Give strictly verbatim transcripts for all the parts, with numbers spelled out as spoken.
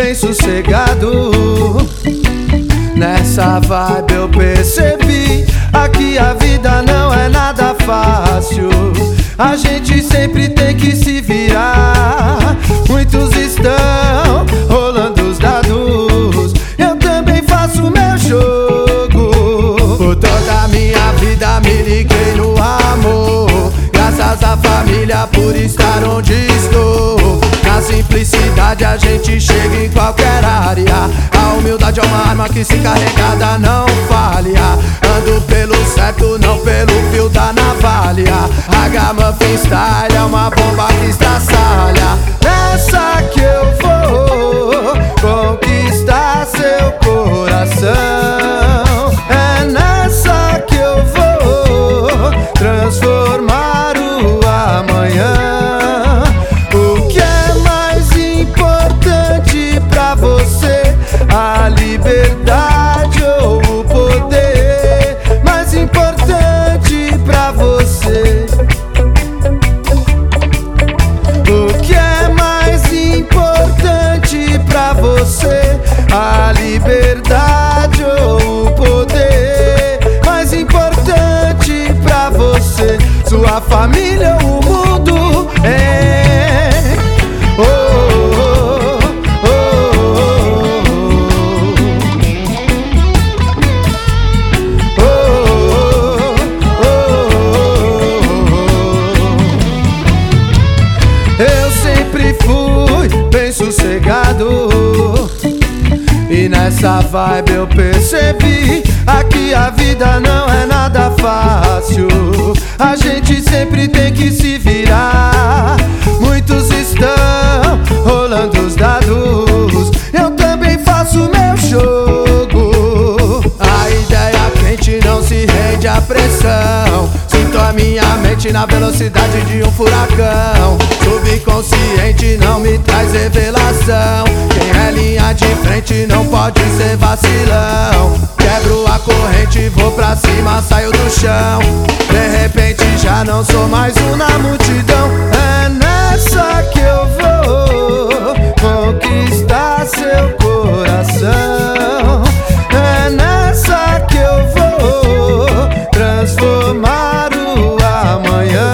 bem sossegado. Nessa vibe eu percebi, aqui a vida não é nada fácil. A gente sempre tem que se virar. Muitos estão rolando os dados, eu também faço meu jogo. Por toda a minha vida me liguei no amor, graças à família por estar onde estou. Na simplicidade a gente chega em qualquer área. A humildade é uma arma que se carregada não falha. Ando pelo certo, não pelo fio da navalha. Ragamuffin style é uma bomba que estraçalha. Nessa que eu vou conquistar seu coração. É nessa que eu vou transformar o amanhã. A liberdade ou o poder? Mais importante pra você? O que é mais importante pra você? A liberdade ou o poder? Mais importante pra você? Sua família ou o mundo? É oh, oh, oh, bem sossegado. E nessa vibe eu percebi, aqui a vida não é nada fácil. A gente sempre tem que se virar. Muitos estão rolando os dados, eu também faço meu jogo. A ideia quente não se rende à pressão. Sinto a minha mente na velocidade de um furacão. Subconsciente não me traz revelação. Quem é linha de frente não pode ser vacilão. Quebro a corrente, vou pra cima, saio do chão. De repente já não sou mais um na multidão. É nessa que eu vou conquistar seu coração. É nessa que eu vou transformar o amanhã.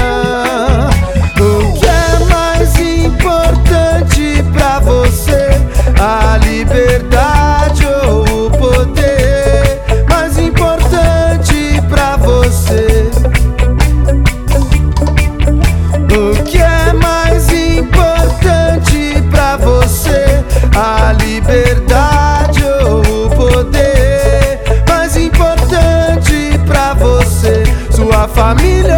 A liberdade ou o poder? Mais importante pra você? O que é mais importante pra você? A liberdade ou o poder? Mais importante pra você? Sua família